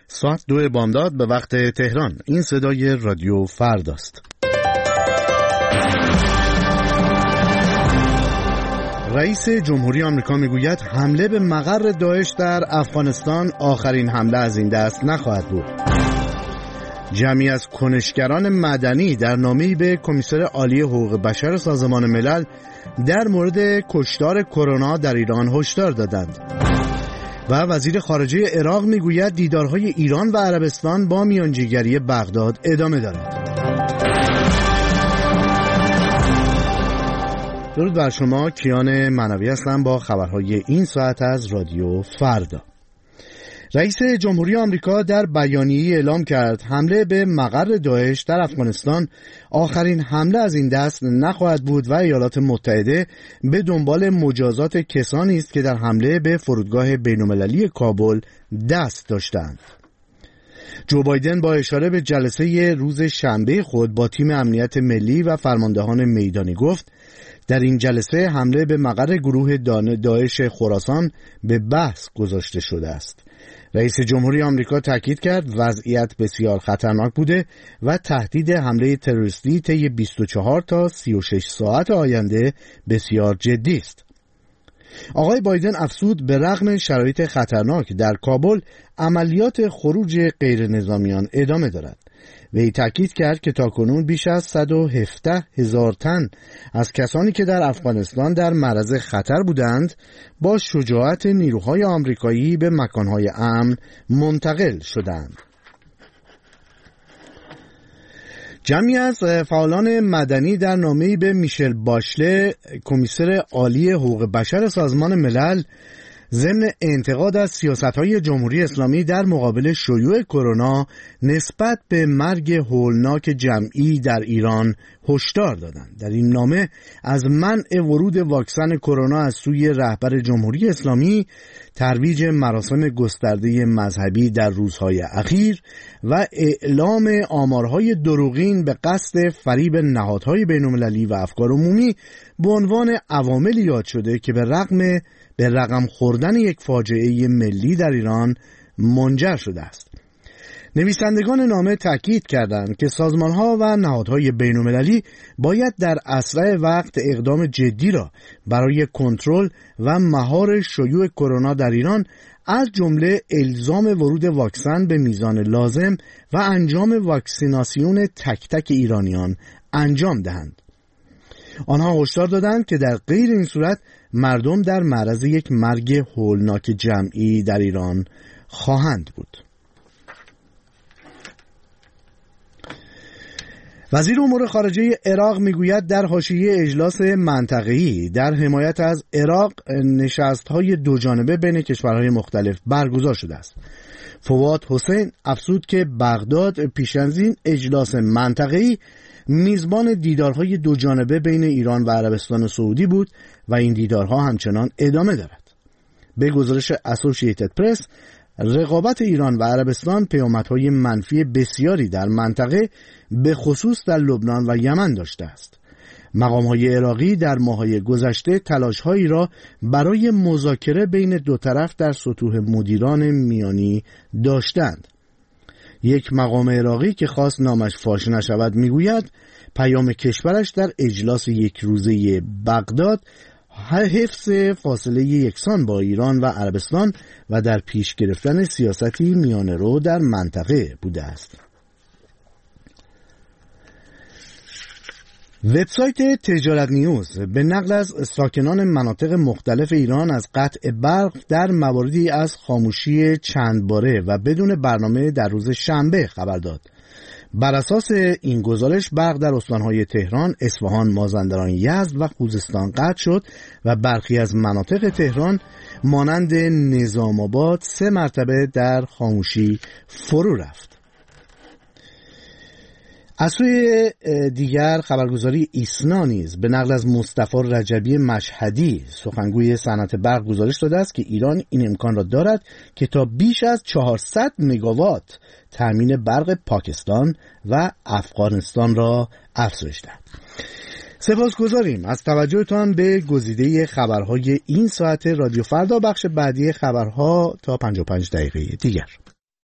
ساعت 2 بامداد به وقت تهران. این صدای رادیو فرداست. رئیس جمهوری آمریکا میگوید حمله به مقر داعش در افغانستان آخرین حمله از این دست نخواهد بود. جمعی از کنشگران مدنی در نامه‌ای به کمیسر عالی حقوق بشر سازمان ملل در مورد کشتار کرونا در ایران هشدار دادند. و وزیر خارجه عراق میگوید دیدارهای ایران و عربستان با میانجیگری بغداد ادامه دارد. درود بر شما، کیان منوی هستم با خبرهای این ساعت از رادیو فردا. رئیس جمهوری آمریکا در بیانیه‌ای اعلام کرد حمله به مقر داعش در افغانستان آخرین حمله از این دست نخواهد بود و ایالات متحده به دنبال مجازات کسانی است که در حمله به فرودگاه بین‌المللی کابل دست داشتند. جو بایدن با اشاره به جلسه روز شنبه خود با تیم امنیت ملی و فرماندهان میدانی گفت در این جلسه حمله به مقر گروه داعش خراسان به بحث گذاشته شده است. رئیس جمهوری آمریکا تاکید کرد وضعیت بسیار خطرناک بوده و تهدید حمله تروریستی طی 24 تا 36 ساعت آینده بسیار جدی است. آقای بایدن افزود به رغم شرایط خطرناک در کابل عملیات خروج غیر نظامیان ادامه دارد. وی تاکید کرد که تاکنون بیش از 117,000 تن از کسانی که در افغانستان در معرض خطر بودند با شجاعت نیروهای آمریکایی به مکانهای امن منتقل شدند. جمعی از فعالان مدنی در نامه‌ای به میشل باشله کمیسر عالی حقوق بشر سازمان ملل ضمن انتقاد از سیاست‌های جمهوری اسلامی در مقابل شیوع کرونا نسبت به مرگ هولناک جمعی در ایران هشدار دادند. در این نامه از منع ورود واکسن کرونا از سوی رهبر جمهوری اسلامی، ترویج مراسم گسترده مذهبی در روزهای اخیر و اعلام آمارهای دروغین به قصد فریب نهادهای بین‌المللی و افکار عمومی به عنوان عواملی یاد شده که به رقم خوردن یک فاجعه ملی در ایران منجر شده است. نویسندگان نامه تاکید کردند که سازمان‌ها و نهادهای بین‌المللی باید در اسرع وقت اقدام جدی را برای کنترل و مهار شیوع کرونا در ایران از جمله الزام ورود واکسن به میزان لازم و انجام واکسیناسیون تک تک ایرانیان انجام دهند. آنها هشدار دادند که در غیر این صورت مردم در معرض یک مرگ هولناک جمعی در ایران خواهند بود. وزیر امور خارجه عراق میگوید در حاشیه اجلاس منطقه‌ای در حمایت از عراق نشست‌های دوجانبه بین کشورهای مختلف برگزار شده است. فواد حسین افزود که بغداد پیش از این اجلاس منطقه‌ای میزبان دیدارهای دوجانبه بین ایران و عربستان سعودی بود و این دیدارها همچنان ادامه دارد. به گزارش اسوسییتد پرس، رقابت ایران و عربستان پیامدهای منفی بسیاری در منطقه به خصوص در لبنان و یمن داشته است. مقام‌های عراقی در ماه‌های گذشته تلاش‌هایی را برای مذاکره بین دو طرف در سطوح مدیران میانی داشتند. یک مقام عراقی که خواست نامش فاش نشود میگوید پیام کشورش در اجلاس یک روزه بغداد حفظ فاصله یکسان با ایران و عربستان و در پیش گرفتن سیاستی میانه رو در منطقه بوده است. وبسایت تجارت نیوز به نقل از ساکنان مناطق مختلف ایران از قطع برق در مواردی از خاموشی چند باره و بدون برنامه در روز شنبه خبر داد. بر اساس این گزارش برق در استانهای تهران، اصفهان، مازندران، یزد و خوزستان قطع شد و برخی از مناطق تهران مانند نظام آباد 3 مرتبه در خاموشی فرو رفت. از سوی دیگر خبرگزاری ایسنا نیز به نقل از مصطفی رجبی مشهدی سخنگوی صنعت برق گزارش داده است که ایران این امکان را دارد که تا بیش از 400 مگاوات تامین برق پاکستان و افغانستان را افزایش دهد. سپاسگزاریم از توجهتان به گزیده خبرهای این ساعت رادیو فردا. بخش بعدی خبرها تا 55 دقیقه دیگر.